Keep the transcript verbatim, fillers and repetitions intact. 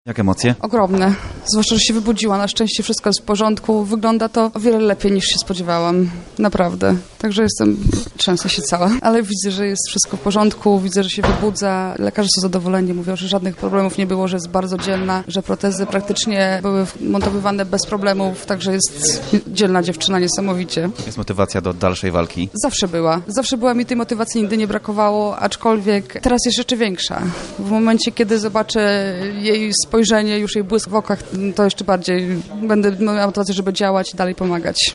Jak emocje? Ogromne. Zwłaszcza, że się wybudziła. Na szczęście wszystko jest w porządku. Wygląda to o wiele lepiej niż się spodziewałam. Naprawdę. Także jestem, trzęsę się cała. Ale widzę, że jest wszystko w porządku. Widzę, że się wybudza. Lekarze są zadowoleni. Mówią, że żadnych problemów nie było, że jest bardzo dzielna, że protezy praktycznie były montowywane bez problemów. Także jest dzielna dziewczyna niesamowicie. Jest motywacja do dalszej walki? Zawsze była. Zawsze była mi tej motywacji, nigdy nie brakowało, aczkolwiek teraz jest jeszcze większa. W momencie, kiedy zobaczę jej spojrzenie, już jej błysk w okach, to jeszcze bardziej będę miała motywację, żeby działać i dalej pomagać.